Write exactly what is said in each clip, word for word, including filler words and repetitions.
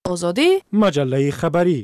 آزادی، مجله خبری.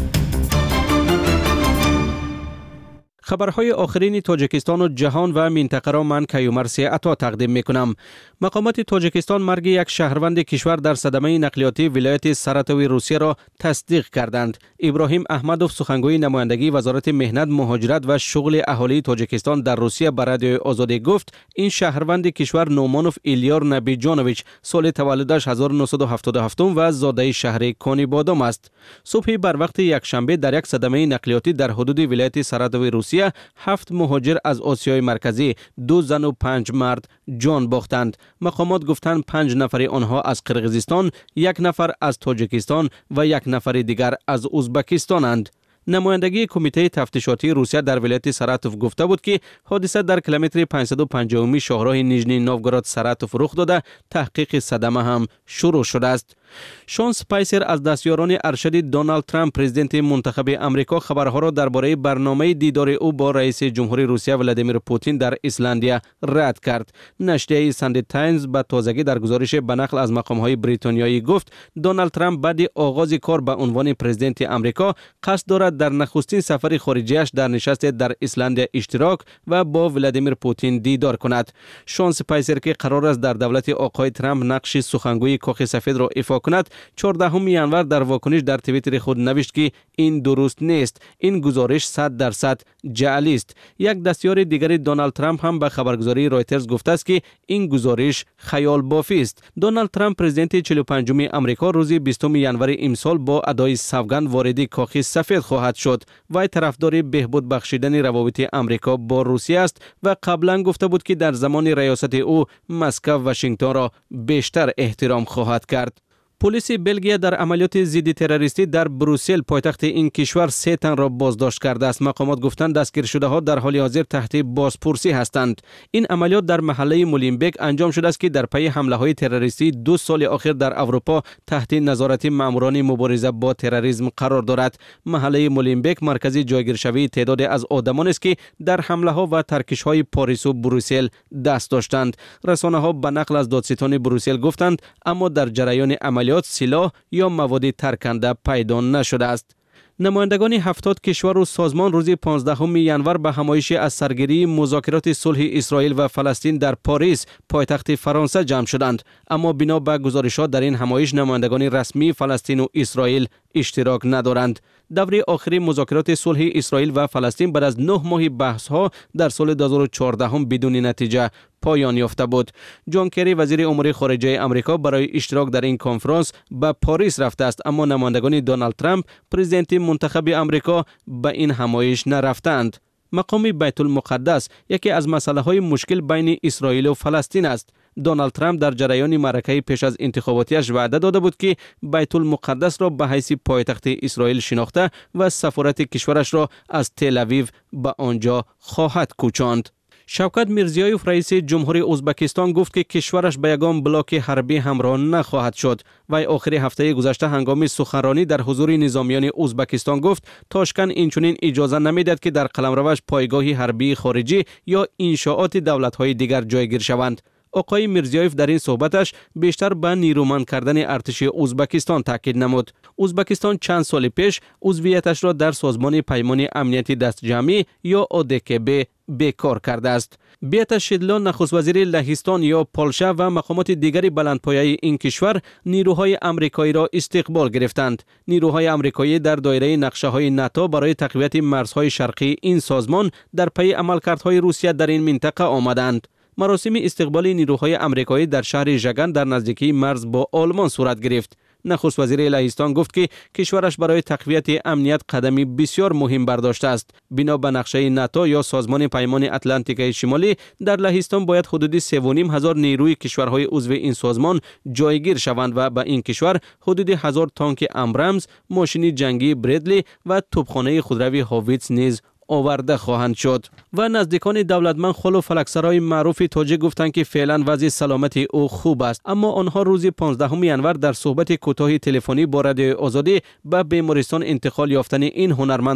خبرهای آخرین تاجیکستان و جهان و منطقه را من کیومرث عطا تقدیم میکنم. مقامات تاجیکستان مرگ یک شهروند کشور در صدمه نقلیاتی ولایت سراتوی روسیه را تصدیق کردند. ابراهیم احمدوف سخنگوی نمایندگی وزارت مهنت، مهاجرت و شغل اهالی تاجیکستان در روسیه به رادیو آزادی گفت این شهروند کشور نومانوف ایلیار نبیجانویچ سال تولدش هزار و نهصد و هفتاد و هفت و زاده شهر کونی بادام است. صبح بر وقت یک شنبه در یک صدمه نقلیاتی در حدود ولایت سراتوی روسیه هفت مهاجر از آسیای مرکزی، دو زن و پنج مرد جان باختند. مقامات گفتند پنج نفر آنها از قرقیزستان، یک نفر از تاجیکستان و یک نفر دیگر از ازبکستانند. نمایندگی کمیته تفتیشاتی روسیه در ولایت سراتوف گفته بود که حادثه در کیلومتر پانصد و پنجاه شاهراه نیژنی نوگوراد سراتوف رخ داده، تحقیق صدمه هم شروع شده است. شون اسپایسر از دستیاران ارشد دونالد ترامپ پرزیدنت منتخب امریکا خبرها را درباره برنامه دیدار او با رئیس جمهوری روسیه ولادیمیر پوتین در ایسلندیا رد کرد. نشریه ساندی تایمز به تازگی در گزارش به نقل از مقام‌های بریتانیایی گفت دونالد ترامپ بعد آغاز کار به عنوان پرزیدنت امریکا قصد دارد در نخستین سفر خارجیش در نشست در ایسلندیا اشتراک و با ولادیمیر پوتین دیدار کند. شون اسپایسر که قرار است در دولت آقای ترامپ نقش سخنگوی کاخ سفید را ایفا کند، چهاردهم ژانویه در واکنش در توییتر خود نوشت که این درست نیست، این گزارش صد درصد جعلی است. یک دستیار دیگر دونالد ترامپ هم به خبرگزاری رایترز گفته است که این گزارش خیال بافی است. دونالد ترامپ پرزیدنت چهل و پنجم امریکا روز بیستم ژانویه امسال با ادای سوگند وارد کاخ سفید خواهد شد. وی طرفدار بهبود بخشیدن روابط امریکا با روسیه است و قبلا گفته بود که در زمان ریاست او مسکو واشنگتن را بیشتر احترام خواهد کرد. پلیس بلژیا در عملیات ضد تروریستی در بروسل پایتخت این کشور سه تن را بازداشت کرده است. مقامات گفتند دستگیر شده ها در حال حاضر تحت بازپرسی هستند. این عملیات در محله مولینبک انجام شده است که در پی حمله های تروریستی دو سال اخیر در اروپا تحت نظارت ماموران مبارزه با تروریسم قرار دارد. محله مولینبک مرکزی جایگیرشوی تعداد از آدمان است که در حمله ها و ترکش های پاریس و بروسل دست داشتند. رسانه ها به نقل از دادستان بروسل گفتند اما در جریان عملیات سلاح یا مواد ترکنده پیدا نشده است. نمایندگان هفتاد کشور و سازمان روز پانزدهم ژانویه به همایش از سرگیری مذاکرات صلح اسرائیل و فلسطین در پاریس پایتخت فرانسه جمع شدند، اما بنا به گزارشات در این همایش نمایندگان رسمی فلسطین و اسرائیل اشتراک ندارند. دوره آخری مذاکرات صلح اسرائیل و فلسطین بعد از نه ماه بحث ها در سال دو هزار و چهارده هم بدون نتیجه پایان یافته بود. جان کری وزیر امور خارجه آمریکا برای اشتراک در این کنفرانس به پاریس رفته است، اما نمایندگان دونالد ترامپ پرزیدنت منتخب آمریکا به این همایش نرفتند. مقام بیت المقدس یکی از مسائل های مشکل بین اسرائیل و فلسطین است. دونالد ترامپ در جریان معرکه پیش از انتخاباتیش وعده داده بود که بیت المقدس را به حیث پایتخت اسرائیل شناخته و سفارت کشورش را از تل اویو به آنجا خواهد کوچاند. شوکت میرزیایوف رئیس جمهوری ازبکستان گفت که کشورش به یگان بلاک حربی همراه نخواهد شد. وی آخر هفته گذشته هنگام سخنرانی در حضور نظامیان ازبکستان گفت تاشکند اینچنین اجازه نمیدهد که در قلمروش پایگاه حربی خارجی یا انشاءات دولت‌های دیگر جایگیر شوند. آقای میرزیایوف در این صحبتش بیشتر به نیرومند کردن ارتش ازبکستان تاکید نمود. ازبکستان چند سال پیش عضویتش را در سازمان پیمان امنیتی دست جمعی یا او دی کی بی بیکار کرده است. بیت شیدلان نخست وزیر لهستان یا پولشا و مقامات دیگری بلندپایه این کشور نیروهای آمریکایی را استقبال گرفتند. نیروهای آمریکایی در دایره نقشه های ناتو برای تقویت مرزهای شرقی این سازمان در پی عملکردهای روسیه در این منطقه آمدند. مراسم استقبال نیروهای آمریکایی در شهر ژگان در نزدیکی مرز با آلمان صورت گرفت. نخست وزیر لهستان گفت که کشورش برای تقویت امنیت قدمی بسیار مهم برداشته است. بنا به نقشه ناتو یا سازمان پیمان اتلانتیک شمالی در لهستان باید حدود سه و نیم هزار نیروی کشورهای عضو این سازمان جایگیر شوند و به این کشور حدود هزار تانک امبرامز، ماشین جنگی بریدلی و توپخانه خودروی هاویتس نیز آورده خواهند شد. و نزدیکان دولتمند خلو فلکسرای معروف تاجیک گفتند که فعلا وضع سلامتی او خوب است، اما آنها روز پانزدهم ژانویه در صحبت کوتاه تلفنی با رادیو آزادی به بیمارستان انتقال یافتن این هنرمند را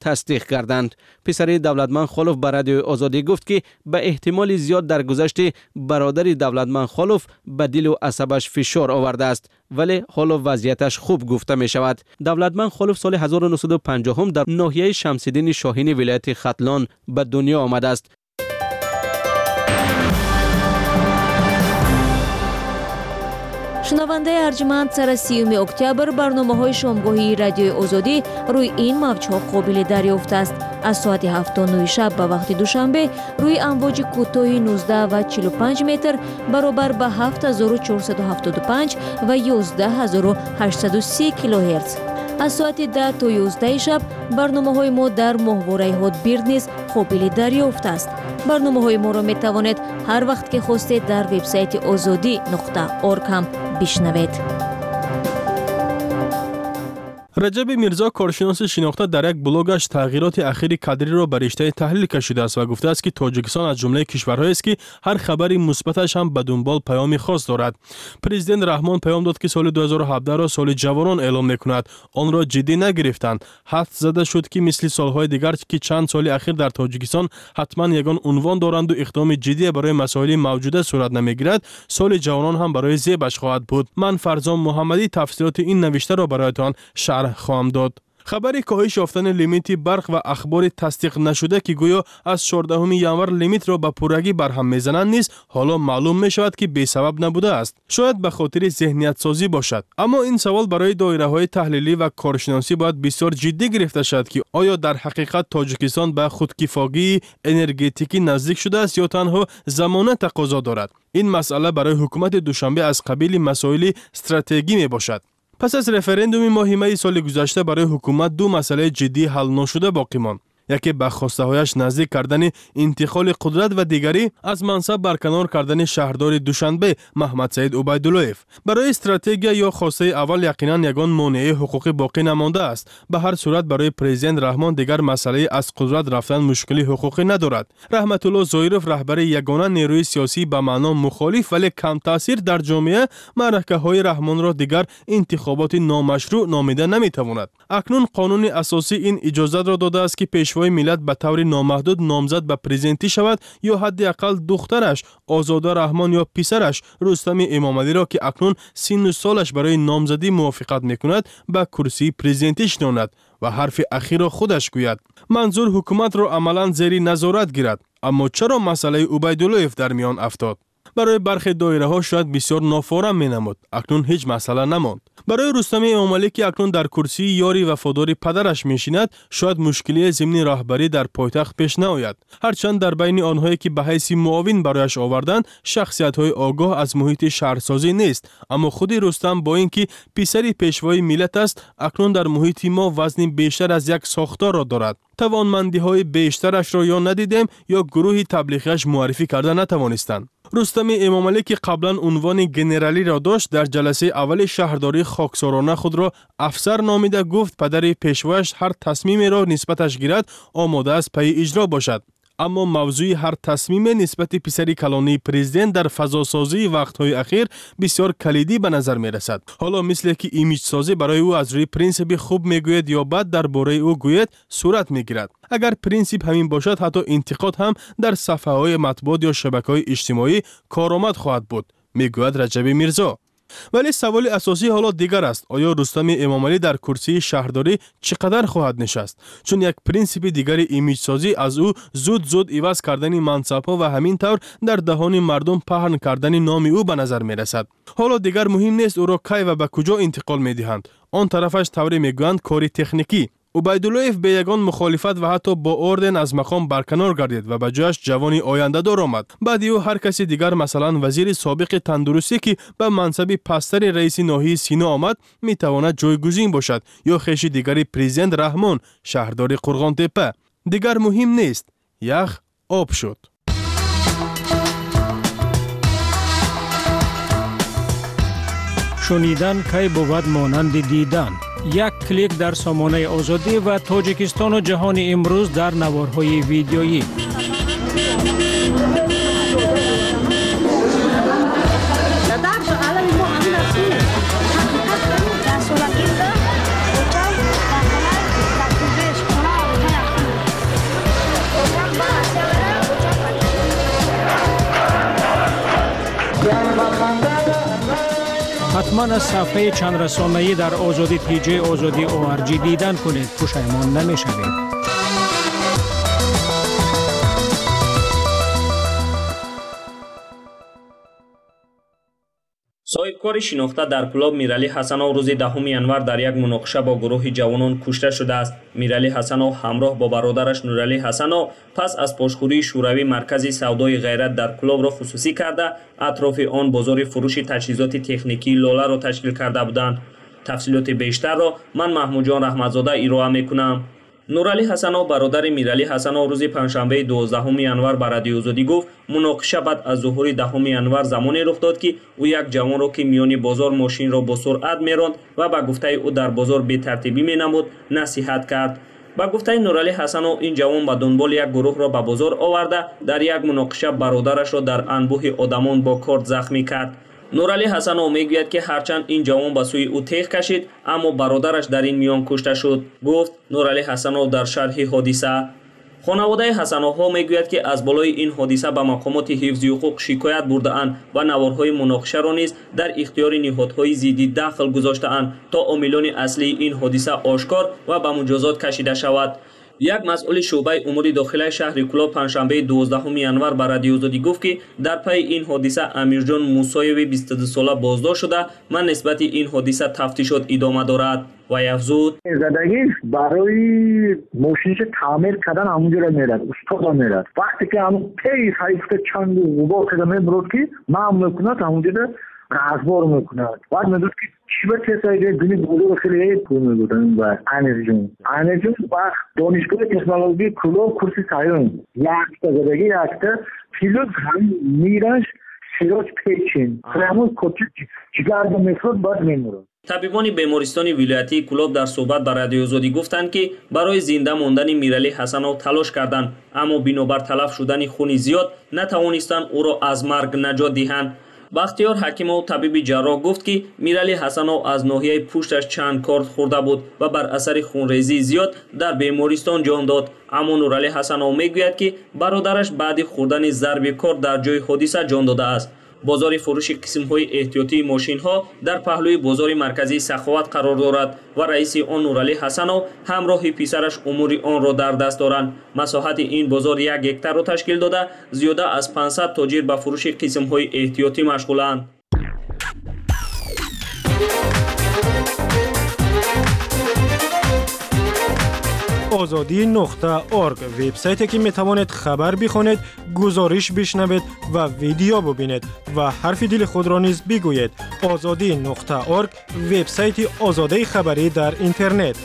تصدیق کردند. پسر دولتمند خلوف به رادیو آزادی گفت که به احتمال زیاد در گذشته برادر دولتمند خلوف به دل و عصبش فشار آورده است، ولی حالا وضعیتش خوب گفته می شود. دولتمند خلوف سال هزار و نهصد و پنجاه در ناحیه شمس‌الدین شاهین ولایت ختلان به دنیا آمده است. شنونده ارجمند، سر سیوم اکتبر برنامه‌های شامگاهی رادیو آزادی روی این موج‌ها قابل دریافت است. از ساعت هفت تا نه شب به وقت دوشنبه روی امواج کوتاه نوزده و چهل و پنج متر برابر به هفت هزار و چهارصد و هفتاد و پنج و یازده هزار و هشتصد و سی کیلوهرتز. از ساعت ده تا یازده شب برنامه‌های ما در ماهواره هاتبیرد نیز قابل دریافت است. برنامه‌های ما را می‌توانید هر وقت که خواستید در وبسایت آزادی نقطه اورگ هم بشنوید. رجب میرزا کارشناس شناخته در یک بلاگش تغییرات اخیر کادری را بر رشته تحلیل کشیده است و گفته است که تاجیکستان از جمله کشورهایی است که هر خبری مثبتش هم به دنبال پیامی خاص دارد. پرزیدنت رحمان پیام داد که سال دو هزار و هفده را سال جوانان اعلام میکند. آن را جدی نگرفتند. حد زده شد که مثل سالهای دیگر که چند سال اخیر در تاجیکستان حتما یگان عنوان دارند و اقدام جدی برای مسائل موجوده صورت نمیگیرد، سال جوانان هم برای ذیبش خواهد بود. من فرزان محمدی تفسیرات این نوشته را برایتان شرح خواهم داد. خبری کاهش یافتن لیمیت برق و اخبار تصدیق نشده که گویا از چهاردهم ژانویه لیمیت را به پورگی برهم میزنند نیز حالا معلوم می شود که بی سبب نبوده است. شاید به خاطر ذهنیت سازی باشد، اما این سوال برای دایره های تحلیلی و کارشناسی باید بسیار جدی گرفته شود که آیا در حقیقت تاجیکستان به خودکفایی انرژتیکی نزدیک شده است یا تنها زمانه تقاضا دارد. این مسئله برای حکومت دوشنبه از قبیل مسائل استراتژی می باشد. پس از رفراندوم ماه سال گذشته برای حکومت دو مسئله جدی حل نشده باقی ماند. یکی به خواسته‌هایش نزدیک کردن انتقال قدرت و دیگری از منصب برکنار کردن شهردار دوشنبه محمد سعید عبیداللهیف. برای استراتژی یا خواسته اول یقینا یگان مانع حقوقی باقی نمانده است. به هر صورت برای پرزیدنت رحمان دیگر مسئله از قدرت رفتن مشکلی حقوقی ندارد. رحمت الله ظاهرов رهبر یگانه نیروی سیاسی به معنا مخالف ولی کم تاثیر در جامعه معرکه‌های رحمان را دیگر انتخابات نامشروع نامیده نمیتواند. اکنون قانون اساسی این اجازه را داده است که پیشوای ملت به طور نامحدود نامزد به پرزیدنتی شود یا حداقل دخترش آزاده رحمان یا پسرش رستم امامعلی را که اکنون سن و سالش برای نامزدی موافقت میکند به کرسی پرزیدنتی شناند و حرف اخیر را خودش گوید. منظور حکومت را عملاً زیر نظارت گیرد. اما چرا مسئله عبیداللهیف در میان افتاد؟ برای برخی دایره ها شاید بسیار نافارم می نمود. اکنون هیچ مسئله نماند. برای رستم امامعلی که اکنون در کرسی یاری وفاداری پدرش میشیند شاید مشکلی ضمن رهبری در پایتخت پیش نیاید. هرچند در بین آنهایی که به حیث معاون برایش آوردند شخصیت های آگاه از محیط شهرسازی نیست، اما خود رستم با اینکه پسری پیشوای ملت است اکنون در محیط ما وزن بیشتر از یک ساختار را دارد. توانمندی های بیشترش را یا ندیدیم یا گروه تبلیغیش معرفی کرده نتوانستند. رستم امامعلی که قبلا عنوان گنرالی را داشت در جلسه اول شهرداری خاکسارانه خود را افسر نامیده گفت پدر پیشوایش هر تصمیمی را نسبتش گیرد آماده است پی اجرا باشد. اما موضوع هر تصمیم نسبت پسری کلانی پرزیدنت در فضاسازی وقتهای اخیر بسیار کلیدی به نظر می رسد. حالا مثل که ایمیج سازی برای او از روی پرینسیپ خوب می گوید یا بد درباره او گوید صورت می گیرد. اگر پرینسیپ همین باشد حتی انتقاد هم در صفحه های مطبوعات یا شبکه‌های اجتماعی کارآمد خواهد بود، می گوید رجب میرزا. ولی سوال اساسی حالا دیگر است. آیا رستم امامعلی در کرسی شهرداری چقدر خواهد نشست؟ چون یک پرینسیپ دیگر ایمیج سازی از او زود زود عوض کردن منصب‌ها و همین طور در دهان مردم پهن کردن نام او به نظر می رسد. حالا دیگر مهم نیست او را کی و به کجا انتقال می دهند. آن طرفش طوری می گویند کاری تکنیکی. عبیداللهیف به یگان مخالفت و حتی با اردن از مقام برکنار گردید و به جایش جوانی آینده دار آمد. بعد او هر کسی دیگر مثلا وزیر سابق تندرستی که به منصب پستر رئیس ناحیه سینا آمد می تواند جایگزین باشد یا خویش دیگری پرزیدنت رحمان شهردار قرغان تپه. دیگر مهم نیست. یخ آب شد. شنیدن کی بود مانند دیدن. یک کلیک در سامانه آزادی و تاجیکستان و جهان امروز در نوارهای ویدیویی. حتما از صفحه چند رسانه‌ای در آزادی تی جی آزادی او آر جی دیدن کنید. پشیمان نمی‌شوید. صاحبکار شناخته در کلاب میرعلی حسنов روز دهم ینور در یک مناقشه با گروه جوانان کشته شده است. میرعلی حسنov همراه با برادرش نورعلی حسنov پس از پاشخوری شوروی مرکز سودای غیرت در کلاب را خصوصی کرده اطراف آن بازار فروش تجهیزات تکنیکی لاله را تشکیل کرده بودند. تفصیلات بیشتر را من محمود جان رحمتزاده ارائه میکنم. نورعلی حسنov برادر میرعلی حسنov روز پنجشنبه دوازدهم ینور به رادیو آزادی گفت مناقشه بعد از ظهور دهم ینور زمانی رخ داد که او یک جوان را که میان بازار ماشین را با سرعت میراند و به گفته او در بازار بی ترتیبی مینمود نصیحت کرد. با گفته نورعلی حسنov این جوان به دنبال یک گروه را به بازار آورده در یک مناقشه برادرش را در انبوه آدمان با کارت زخمی کرد. نورعلی حسنov میگوید که هرچند این جوان به سوی او تیغ کشید اما برادرش در این میان کشته شد. گفت نورعلی حسنov در شرح حادثه. خانواده حسنov ها میگوید که از بالای این حادثه به مقامات حفظ حقوق شکایت برده اند و نوارهای مناقشه را نیز در اختیار نهادهای ضدی داخل گذاشته اند تا عاملان اصلی این حادثه آشکار و به مجازات کشیده شود. یک مسئول شعبه امور داخلی شهر کلاب پنجشنبه دوازدهم ینور به رادیو آزادی گفت که در پی این حادثه امیرجان موسایوی بیست و دو ساله بازداشت شده و نسبت این حادثه تفتیشات ادامه دارد. و افزود زدگی برای ماشینش تعمیر کردن همونجا را میرد استاد میرد وقتی که همون پی خیفت چند غبار کده میبرد که معمول میکند همونجا را رازبار میکند بعد میدود که چی به کسایی که دونی بزرگ خیلی هید کن میگودن و انرژون انرژون وقت دانشگاه تکنولوژی کلاب کرسی سایون یکتا زدگی یکتا پیلوت هم میرنش سیراج پیچین همون کچی چیگر با میفرد باید میمورد. طبیبان بیمارستان ولایتی کلاب در صحبت با رادیو آزادی گفتند که برای زنده ماندن میرعلی حسنov تلاش کردند اما بنابر تلف شدن خون زیاد نتوانستند او را از مرگ نجات دهند. بختیار حکیمov طبیب جراح گفت که میرعلی حسنov از ناحیه پشتش چند کارت خورده بود و بر اثر خونریزی زیاد در بیمارستان جان داد. اما نورعلی حسنov میگوید که برادرش بعد خوردن ضرب کارت در جای حادثه جان داده است. بازار فروش قسم‌های احتیاطی ماشین‌ها در پهلوی بازار مرکزی سخاوت قرار دارد و رئیس آن نورعلی حسنov همراه پسرش امور آن را در دست دارند. مساحت این بازار یک هکتار را تشکیل داده زیاده از پانصد تاجر به فروش قسم‌های احتیاطی مشغولند. آزادی نقطه ارگ وبسایتی که می توانید خبر بخوانید، گزارش بشنوید و ویدیو ببینید و حرف دل خود را نیز بگویید. آزادی نقطه ارگ وبسایت آزادی خبری در اینترنت.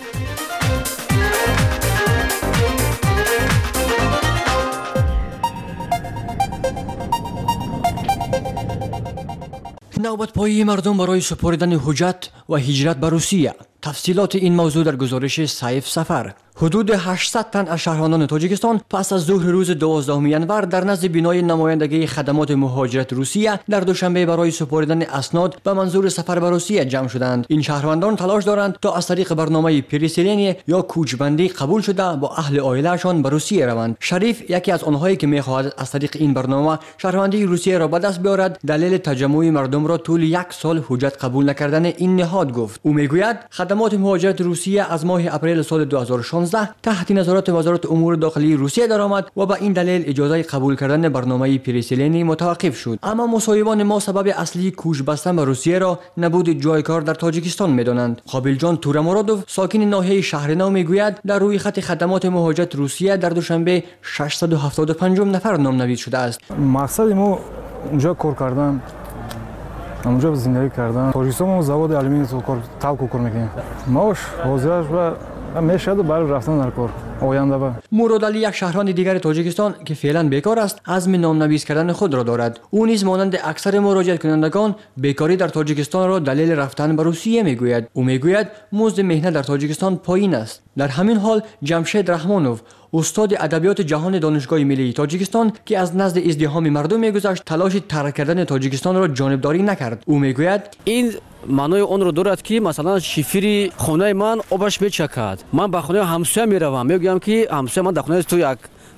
نوبت پایی مردم برای سپردن حجت و هجرت به روسیه. تفصیلات این موضوع در گزارش سیف سفر. حدود هشتصد تن از شهروندان تاجیکستان پس از ظهر روز دوازدهم ینور در نزد بینای نمایندگی خدمات مهاجرت روسیه در دوشنبه برای سپردن اسناد به منظور سفر به روسیه جمع شدند. این شهروندان تلاش دارند تا از طریق برنامه پریسیلینی یا کوچبندی قبول شده با اهل عائله‌شان به روسیه روند. شریف یکی از آنهایی که می‌خواهد از طریق این برنامه شهروندی روسیه را به دست بیاورد، دلیل تجمع مردم را طول یک سال حجت قبول نکردن این نهاد گفت. او میگوید خدمات مهاجرت روسیه از ماه اپریل سال دو هزار و شانزده تحت نظارت وزارت امور داخلی روسیه درآمد و با این دلیل اجازه قبول کردن برنامه پریسیلینی متوقف شد. اما مصاحبان ما سبب اصلی کوچ بستن به روسیه را نبود جای کار در تاجیکستان می‌دانند. قابل جان تورامورادوف ساکن ناحیه شهرنو میگوید در روی خط خدمات مهاجرت روسیه در دوشنبه ششصد و هفتاد و پنج نفر نامنویس شده است. مقصد ما اونجا کار کردن، اونجا زندگی کردن. تاجیکستان ما زواد آلومینی تو کار تاکو کار میکنیم. ماش حاضرش و میشد برای رفتن در کار آینده با. مراد علی یک شهروند دیگر تاجیکستان که فعلا بیکار است عزم نامنویس کردن خود را دارد. او نیز مانند اکثر مراجعت کنندگان بیکاری در تاجیکستان را دلیل رفتن به روسیه میگوید. او میگوید مزد مهنت در تاجیکستان پایین است. در همین حال جمشید رحمانوف استاد ادبیات جهان دانشگاه ملی تاجیکستان که از نزد ازدحام مردم میگذشت تلاش ترک کردن تاجیکستان را جانبداری نکرد. او میگوید این معنای اون رو دارد که مثلا شیفری خانه من آبش میچکد، من به خانه همسایه میروم میگویم که همسایه من در خانه تو یک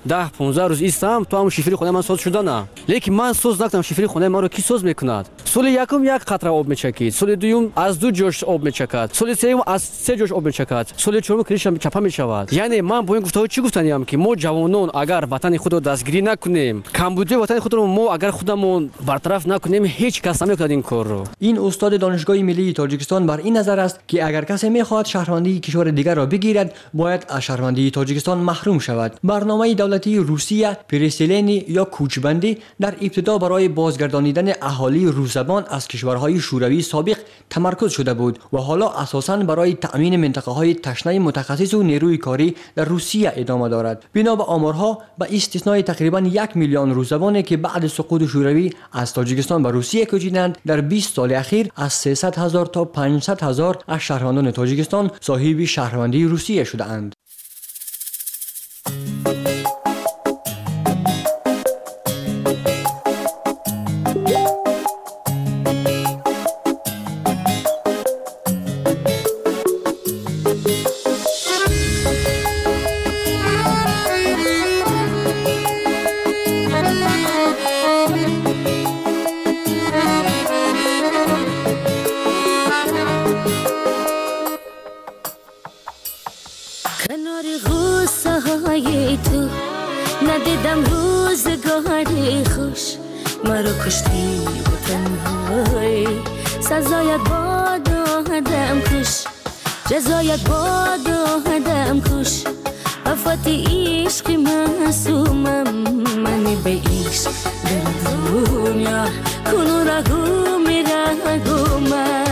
ده پانزده روز ایستم تو هم شیفری خونه من ساز شده نه. لیکن من ساز نکردم. شیفری خونه من رو کی ساز میکند؟ سال یکم یک قطره آب میچکید. سال دوم از دو جوش آب میچکد. سال سوم از سه جوش آب میچکد. سال چهارم کلیشم چپا میشود. یعنی من با این گفتگو چی گفتنیم که ما جوانان اگر وطن خود رو دستگیری نکنیم، کمبودی وطن خود رو ما اگر خودمون برطرف نکنیم، هیچ کس نمیکنه این کار رو. این استاد دانشگاه ملی تاجیکستان بر این نظر است که اگر کسی میخواهد شهروندی کشور دیگر را بگیرد، باید از شهروندی تاجیکستان محروم شود. برنامه دولتی روسیه پرسیلینی یا کوچبندی در ابتدا برای بازگردانیدن اهالی روزبان از کشورهای شوروی سابق تمرکز شده بود و حالا اساساً برای تأمین منطقه‌های تشنه متخصص و نیروی کاری در روسیه ادامه دارد. بنا به آمارها به استثنای تقریباً یک میلیون روزبانی که بعد سقوط شوروی از تاجیکستان به روسیه کوچیدند، در بیست سال اخیر از سیصد هزار تا پانصد هزار از شهروندان تاجیکستان صاحب شهروندی روسیه شده‌اند. ندیدم روزگاری خوش، مرا کشتی و تنهایی. سزایت باد آدم کش، جزایت باد آدم کش. وفاتی عشق معصومم، منی به عشق در دنیا کنو رگو میره گومم.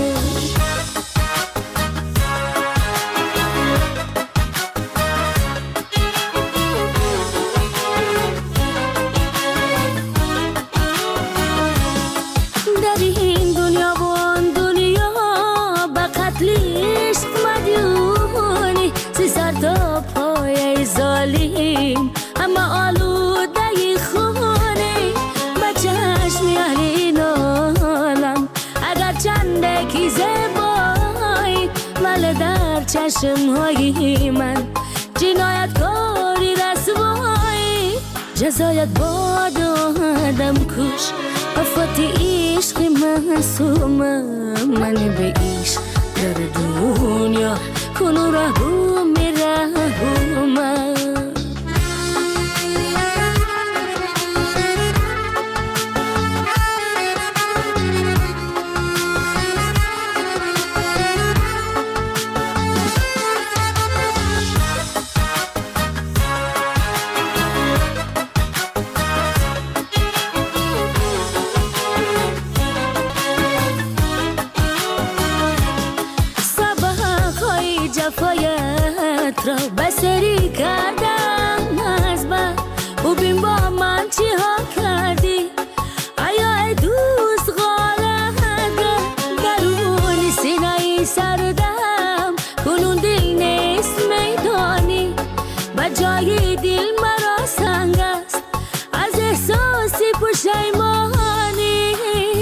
اما آلوده خونه با چشم یاری نالم، اگر چنده کی زبایی ولی در چشم های من جنایت کاری رسوایی. جزایت باد آدم کش، وفاتی عشق معصومم، من به عشق در دنیا کنو رهو میره من. جفایت را بسری کردم از بر، ببین با من چی ها کردی. آیا دوست غالت درون سینه سردم، کنون دل نیست میدانی، با جای دل مرا سنگ است از احساسی پشیمانی.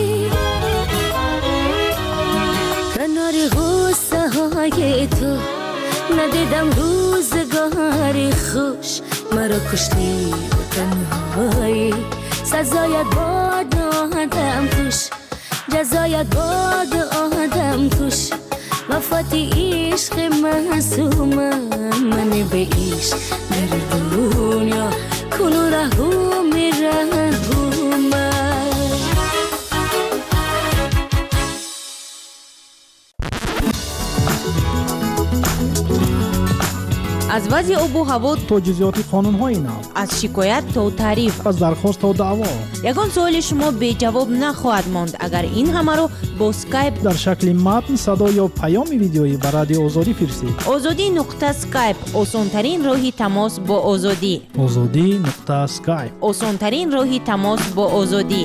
کنار غصه های تو ندیدم روزگاری خوش، مرا کشتی و تنهایی. سزایت باد آدم کش، جزایت باد آدم کش. وفاتی عشق معصومم، من به عشق در دنیا کنو رهو میره من. از وضع آب و هوا تا جزئیات قانون‌های نو، از شکایت تا تعریف، از درخواست تا دعوا، یگان سوال شما به جواب نخواهد ماند اگر این همه رو با اسکایپ در شکل متن، صدا یا پیام ویدیویی به رادیو آزادی فرستید. آزادی نقطه اسکایپ، آسان‌ترین راهی تماس با آزادی. آزادی نقطه اسکایپ، آسان‌ترین راهی تماس با آزادی.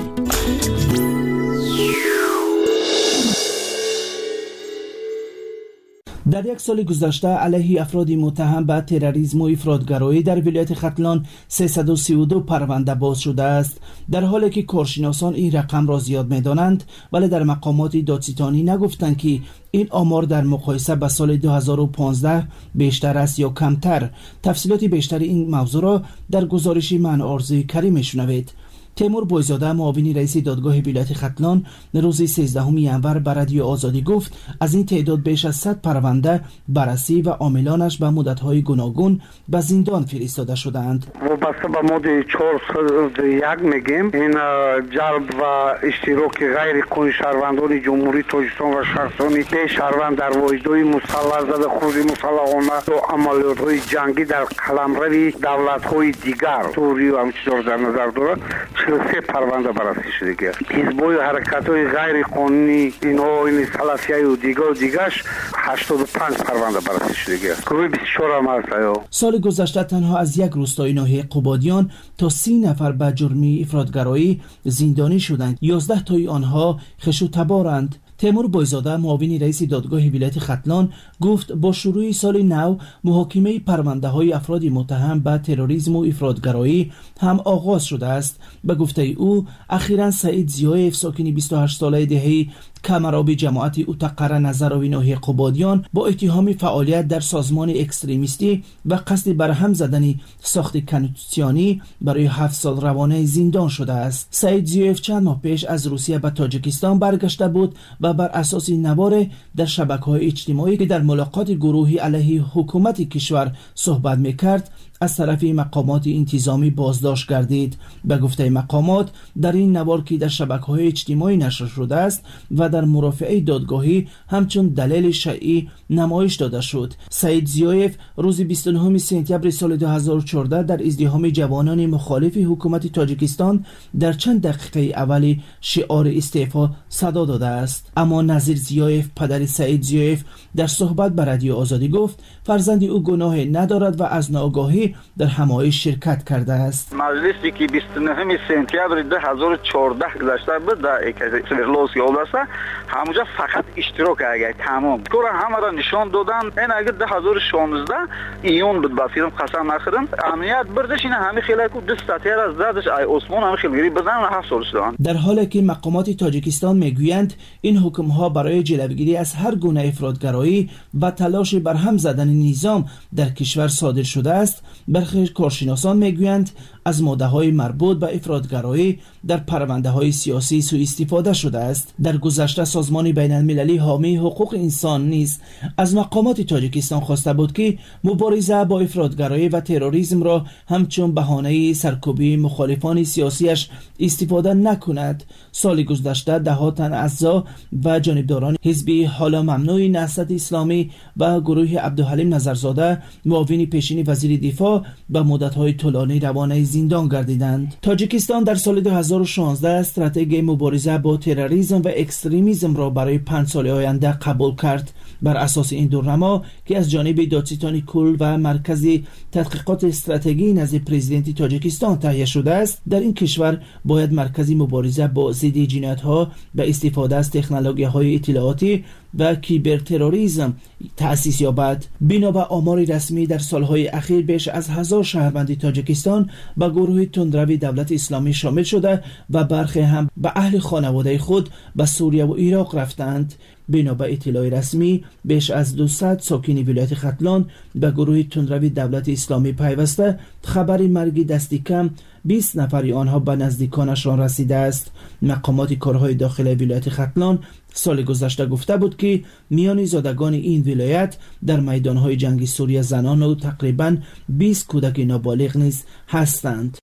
در یک سال گذشته علیه افراد متهم به تروریسم و افراطگرایی در ولایت ختلان سیصد و سی و دو پرونده باز شده است، در حالی که کارشناسان این رقم را زیاد می‌دانند، ولی در مقامات دادستانی نگفتند که این آمار در مقایسه با سال دو هزار و پانزده بیشتر است یا کمتر. تفصیلات بیشتر این موضوع را در گزارش من آرزوی کریم شنوید. تیمور بویزاده معاون رئیس دادگاه ولایت ختلان روز سیزدهم ژانویه به رادیو آزادی گفت از این تعداد بیش از صد پرونده بررسی و عاملانش به مدت‌های گوناگون به زندان فرستاده شدند. وابسته به ماده چهارصد و یک میگیم این جلب و اشتراک غیر قانونی شهروندان جمهوری تاجیکستان و شخصانی به شهروند در واحدهای مسلح ضد خود مسلحانه و عملیات‌های جنگی در قلمرو دولت‌های دیگر سوریه و همچنین در نظر دارد چهل و سه پرونده بررسی شده. حزب‌های حرکت‌های غیر قانونی اینها این سلفیه و دیگر و دیگرش هشتاد و پنج پرونده بررسی شده. گروه بیست و چهار هم هست. سال گذشته تنها از یک روستای ناحیه قبادیان تا سی نفر به جرم افراطگرایی زندانی شدند. یازده تای آنها خشوتبارند. تیمور بویزاده معاون رئیس دادگاه ولایت ختلان گفت با شروع سال نو محاکمه پرونده های افراد متهم به تروریسم و افراطگرایی هم آغاز شده است. به گفته او اخیراً سعید زیایف ساکن بیست و هشت ساله دهه کمرابی جماعت اوتقره نظراوی ناحیه قبادیان با اتهام فعالیت در سازمان اکستریمیستی و قصد برهم زدن ساخت کنستیتوسیونی برای هفت سال روانه زندان شده است. سعید زیایف چند ماه پیش از روسیه به تاجیکستان برگشته بود و بر اساس نوار در شبکه‌های اجتماعی که در ملاقات گروهی علیه حکومت کشور صحبت می‌کرد از طرف مقامات انتظامی بازداشت گردید. به گفته مقامات در این نوار که در شبکه‌های اجتماعی نشر شده است و در مرافعه دادگاهی همچون دلیل شرعی نمایش داده شد. سعید زیایف روز بیست و نهم سپتامبر سال دو هزار و چهارده در ازدحام جوانان مخالف حکومت تاجیکستان در چند دقیقه اولی شعار استعفا صدا داده است. اما نظیر زیایف پدر سعید زیایف در صحبت با رادیو آزادی گفت فرزند او گناه ندارد و از ناآگاهی در همایش شرکت کرده است. مجلسی که بیست و نهم سپتامبر دو هزار و چهارده گذشته بود در سویرلوس یالدسته همونجا فقط اشتراک اگه تمام کار همه را نشان دادن. این اگه دو هزار و شانزده ایون بود با فیلم قسم نخورم امنیت بردش این همه خیلی کو دست تیر از زدش ای عثمان همه خیلی گری بزن و هفت سال شدن. در حالی که مقامات تاجیکستان میگویند این حکم ها برای جلوگیری از هر گونه افراطگرایی و تلاش برهم زدن نظام در کشور صادر شده است، برخی کارشناسان میگویند از ماده های مربوط به افراطگرایی در پرونده های سیاسی سوء استفاده شده است. در گذشته سازمان بین المللی حامی حقوق انسان نیز از مقامات تاجیکستان خواسته بود که مبارزه با افراطگرایی و تروریسم را همچون بهانه سرکوبی مخالفان سیاسیش استفاده نکند. سال گذشته دهها تن اعضا و جانبداران حزب حالا ممنوع نهضت اسلامی و گروه عبدالحلیم نظرزاده معاون پیشین وزیر دفاع به مدت‌های طولانی روانه زندان گردیدند. تاجیکستان در سال دو هزار و شانزده استراتژی مبارزه با تروریسم و اکستریمیسم را برای پنج سال آینده قبول کرد. بر اساس این دورنما که از جانب دادستان کل و مرکز تحقیقات استراتژی نزد پرزیدنت تاجیکستان تهیه شده است، در این کشور باید مرکز مبارزه با ضد جنایت‌ها به استفاده از تکنولوژی‌های اطلاعاتی و کیبر تروریسم تأسیس یابد. بنا به آمار رسمی در سالهای اخیر بیش از هزار شهروند تاجیکستان به گروه تندروی دولت اسلامی شامل شده و برخی هم به اهل خانواده خود به سوریه و عراق رفتند. بنا به اطلاع رسمی بیش از دویست ساکن ولایت ختلان به گروه تندروی دولت اسلامی پیوسته. خبر مرگ دستی کم بیست نفری آنها به نزدیکانشان رسیده است. مقامات کارهای داخلی ولایت ختلان سال گذشته گفته بود که میان زادگان این ولایت در میدانهای جنگی سوریه زنان و تقریباً بیست کودک نابالغ نیز هستند.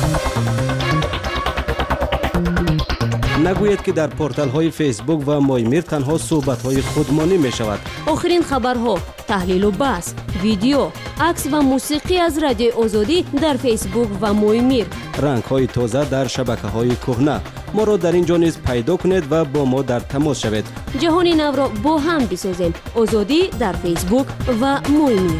نگوید که در پورتال های فیسبوک و مایمیر تنها صحبت های خودمانی می شود. آخرین خبرها، تحلیل و بحث، ویدیو، عکس و موسیقی از رادیو آزادی در فیسبوک و مایمیر. رنگ های تازه در شبکه های کهنه. ما را در اینجا نیز پیدا کنید و با ما در تماس شوید. جهان نو را با هم بسازیم. آزادی در فیسبوک و مایمیر.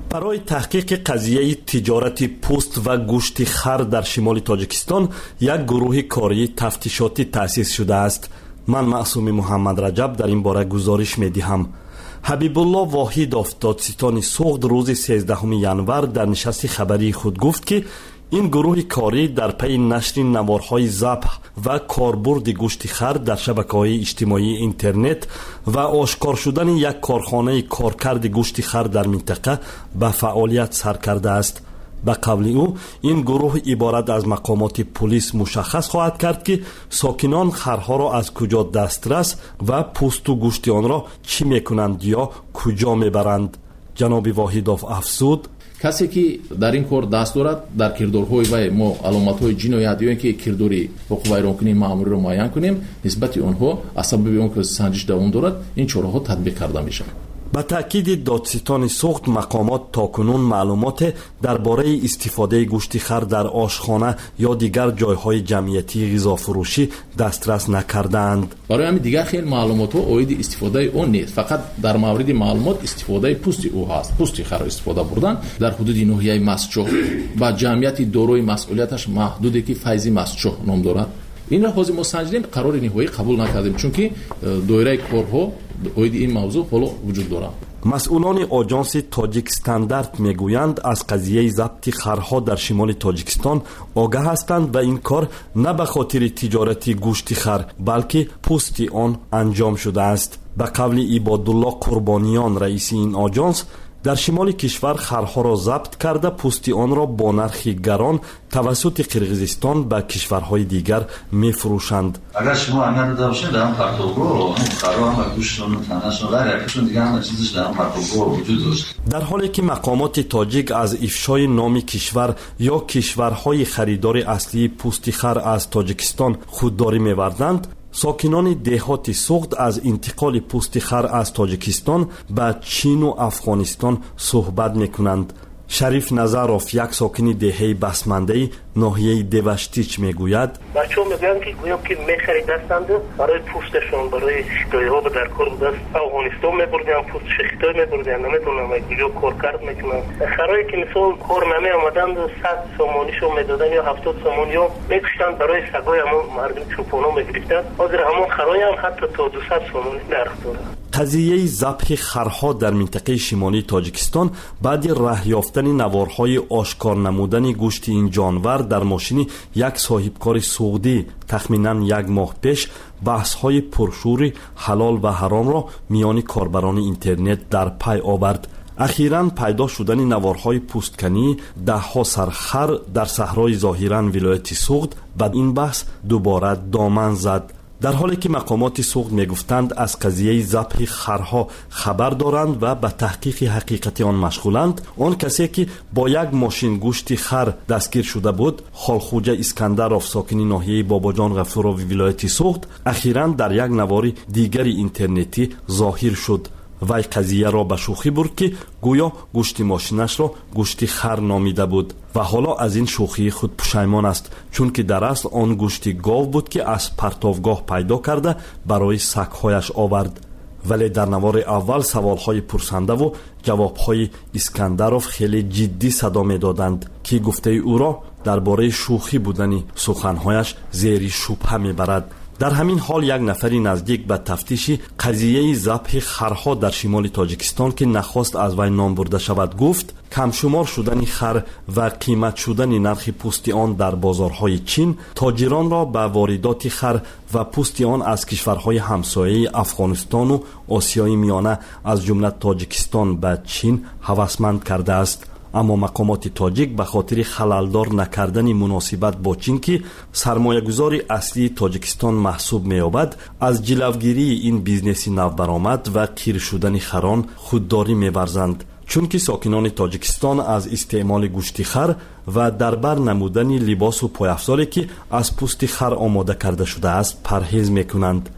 برای تحقیق قضیه تجارت پوست و گوشت خر در شمال تاجیکستان یک گروه کاری تفتیشاتی تأسیس شده است. من معصوم محمد رجب در این باره گزارش می‌دهم. حبیب الله واحدов دادستان سوخت روز سیزدهم ینور در نشست خبری خود گفت که این گروه کاری در پی نشر نوارهای ذبح و کاربرد گوشت خر در شبکه‌های اجتماعی اینترنت و آشکار شدن یک کارخانه کارکرد گوشت خر در منطقه به فعالیت سر کرده است. به قول او این گروه عبارت از مقامات پلیس مشخص خواهد کرد که ساکنان خرها را از کجا دسترس و پوست و گوشت آن را چی میکنند یا کجا میبرند. جناب واحدов افزود: کسی که در این کار دست دارد در کردارهای وی ما علامت‌های جنایتی که کرداری حقوق ویرانکنی مأموری را معین کنیم نسبت آنها از سبب آنکه سنجش دوام دارد این چاره‌ها تطبیق کرده میشود. به تأکید دادستان سوخت مقامات تاکنون معلومات درباره استفاده گوشت خر در آشخانه یا دیگر جایهای جمعیتی غذافروشی دسترس نکردند. برای همین دیگر خیلی معلومات ها اوید استفاده اون نیست، فقط در مورد معلومات استفاده پوست او هست. پوست خر استفاده بردن در حدود ناحیه مسجد و جمعیت دارای مسئولیتش محدودی که فیض مسجد نام دارد. این را حاضر ما سنجیدیم، قرار نهایی قبول نکردیم چون که دایره کارها اوید این موضوع حالا وجود دارد. مسئولان آژانس تاجیک استاندارد میگویند از قضیه ضبط خرها در شمال تاجیکستان آگاه هستند و این کار نه به خاطر تجارت گوشت خر بلکه پوست آن انجام شده است. به قول عبادالله قربانیان رئیس این آژانس، در شمال کشور خرها را ضبط کرده پوست آن را با نرخ گران توسط قرقیزستان به کشورهای دیگر میفروشند. اگر شما اگر داده باشید در هم پرتوگو خرها هم گوشتون و تنشون غیر یکشون دیگه همه چیزش در هم پرتوگو وجود داشت. در حالی که مقامات تاجیک از افشای نام کشور یا کشورهای خریدار اصلی پوست خر از تاجیکستان خودداری می‌ورزند، ساکنان دهات سوخت از انتقال پوست خر از تاجیکستان به چین و افغانستان صحبت میکنند. شریف نظروف یک ساکن دهه بسمنده ناحیه دوشتیچ میگوید: بچه‌ها میگن که گویا که میخریدند برای پوستشون برای شکایها به در کار بود. افغانستان میبردن پوست شخیتای میبردن، نمیدونم کجا کار کرد میکنن. خرایی که مثلا کار نمی آمدند صد سومانیشو میدادن یا هفتاد سومانی ها میکشتن برای سگای همون مردم چوپانا میگرفتن. حاضر همون خرای هم حتی تا دویست سومانی نرخ داره. قضیه ذبح خرها در منطقه شمالی تاجیکستان بعد راه یافتن نوارهای آشکار نمودن گوشت این جانور در ماشین یک صاحبکار سعودی تخمینا یک ماه پیش بحث‌های پرشور حلال و حرام را میان کاربران اینترنت در پی آورد. اخیراً پیدا شدن نوارهای پوستکنی ده ها سرخر در صحرای ظاهراً ولایت سوخت بعد این بحث دوباره دامن زد. در حالی که مقامات سوخت میگفتند از قضیه ذبح خرها خبر دارند و به تحقیق حقیقت آن مشغولند، آن کسی که با یک ماشین گوشت خر دستگیر شده بود، خالخوجه اسکندرov ساکن ناحیه باباجان غفورov ولایت سوخت، اخیراً در یک نوار دیگری اینترنتی ظاهر شد. وی قضیه را به شوخی برد که گویا گوشت ماشینش را گوشت خر نامیده بود و حالا از این شوخی خود پشیمان است، چون که در اصل آن گوشت گاو بود که از پرتوگاه پیدا کرده برای سگ‌هایش آورد. ولی در نوار اول سوالهای پرسنده و جوابهای اسکندرov خیلی جدی صدا می‌دادند که گفته او را درباره شوخی بودن سخنهایش زیر شبهه می‌برد. در همین حال یک نفری نزدیک به تفتیش قضیه ذبح خرها در شمال تاجیکستان که نخواست از وی نام برده شود گفت کم شمار شدن خر و قیمت شدن نرخ پوست آن در بازارهای چین تاجران را به واردات خر و پوست آن از کشورهای همسایه افغانستان و آسیای میانه از جمله تاجیکستان به چین هوسمند کرده است. اما مقامات تاجیک به خاطر خللدار نکردن مناسبت با چین که سرمایه گذاری اصلی تاجیکستان محسوب می‌یابد، از جلوگیری این بیزنس نوبرآمد و قیر شدن خران خودداری می‌ورزند، چون که ساکنان تاجیکستان از استعمال گوشت خر و در بر نمودن لباس و پایافزاری که از پوست خر آماده کرده شده است پرهیز می‌کنند.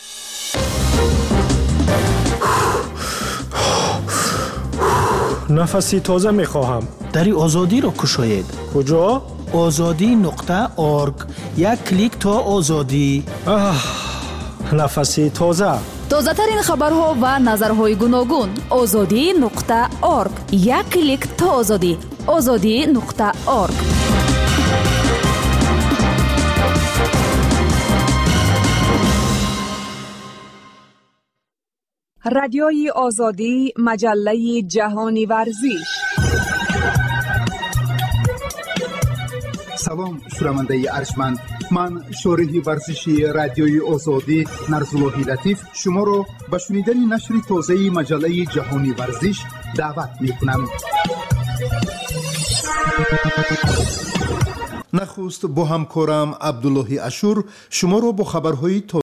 نفسی تازه میخواهم. دری آزادی را کشاید. کجا؟ آزادی نقطه ارگ. یک کلیک تا آزادی. آه، نفسی تازه. тозатарин хабарҳо ва назарҳои гуногун. озодӣ нуқта орг. як клик то озодӣ. озодӣ нуқта орг. رادیوی آزادی، مجله جهانی ورزش. سلام شنونده ارجمند، من شارح ورزشی رادیوی آزادی نرزاللهی لطیف شما را به شنیدن نشر تازه مجله جهانی ورزش دعوت می‌کنم. نخست با همکارم عبدالله اشور شما را با خبرهای